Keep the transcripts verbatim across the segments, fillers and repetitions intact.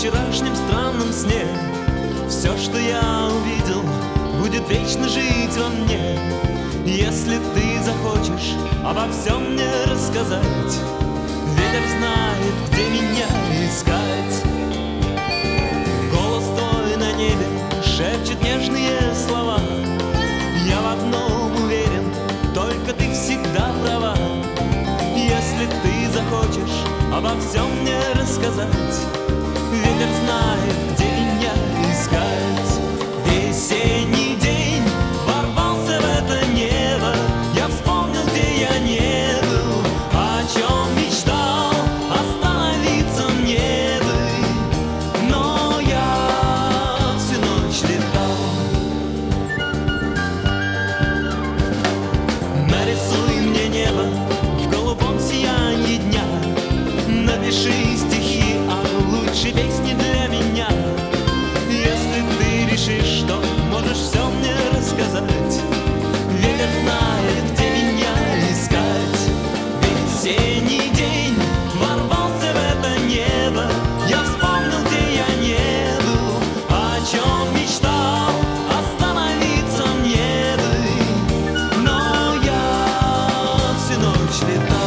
вчерашнем странном сне. Все, что я увидел, будет вечно жить во мне. Если ты захочешь обо всем мне рассказать, ветер знает, где меня искать. Голос твой на небе шепчет нежные слова. Я в одном уверен, только ты всегда права. Если ты захочешь обо всем мне рассказать, ветер знает, где меня искать. Весенний день ворвался в это небо. Я вспомнил, где я не был, о чем мечтал, остановиться мне бы. Но я всю ночь летал. Нарисуй мне небо в голубом сиянии дня. Напиши стихи о лучшей песне для меня. Если ты решишь, что можешь все мне рассказать, ветер знает, где меня искать. Весенний день ворвался в это небо. Я вспомнил, где я не был, о чем мечтал, остановиться мне бы. Но я всю ночь летал.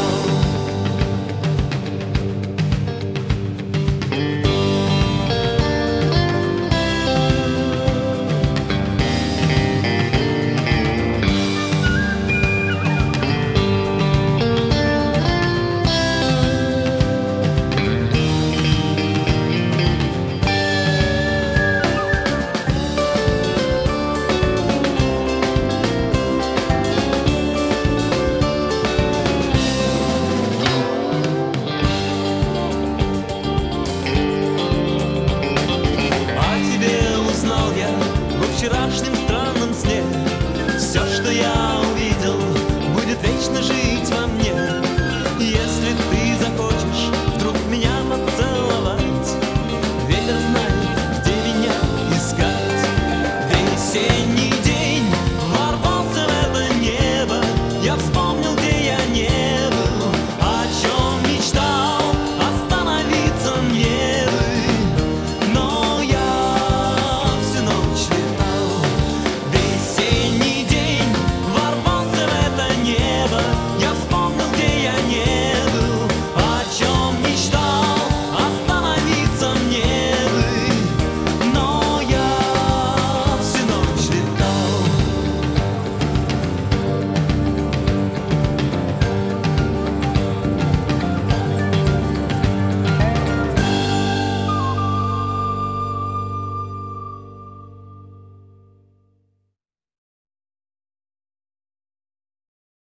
Во вчерашнем странном сне все, что я